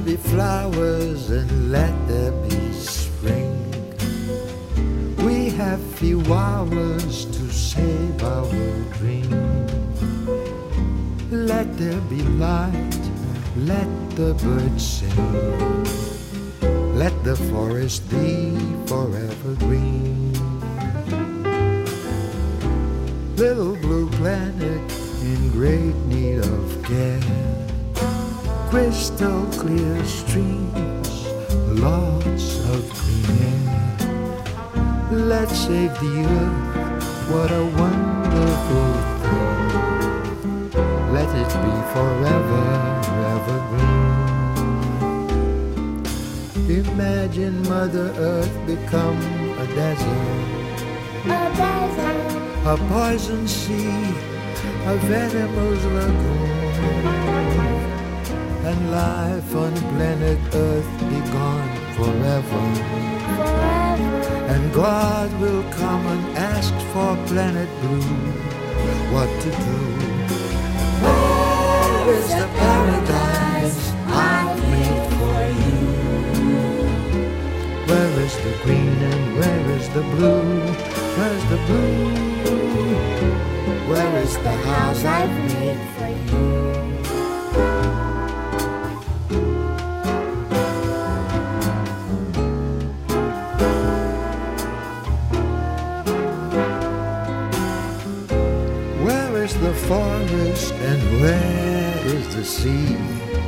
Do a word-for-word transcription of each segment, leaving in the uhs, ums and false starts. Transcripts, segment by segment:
be flowers and let there be spring. We have few hours to save our dream. Let there be light, let the birds sing. Let the forest be forever green. Little blue planet in great need of care. Crystal clear streams, lots of green air. Let's save the earth, what a wonderful thing. Let it be forever, evergreen. Imagine Mother Earth become a desert, A desert, a poison sea, a venomous lagoon, and life on planet Earth be gone forever. forever. And God will come and ask for planet Blue what to do. Where is the paradise I've made for you? Where is the green and where is the blue? Where's the blue? Where is the house I've made for you? Where is the forest and where is the sea?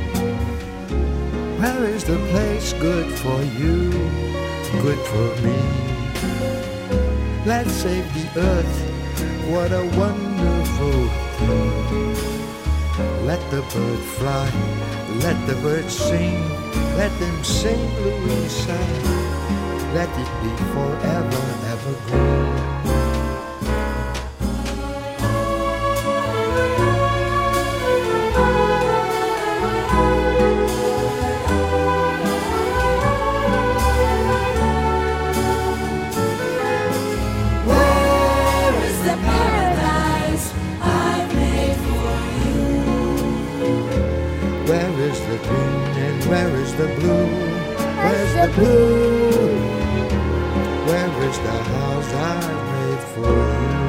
Where is the place good for you, good for me? Let's save the earth, what a wonderful thing. Let the bird fly, let the birds sing, let them sing Louisa. Let it be forever, evergreen. Where is the green and where is the blue? Where's the blue? Where is the house I made for you?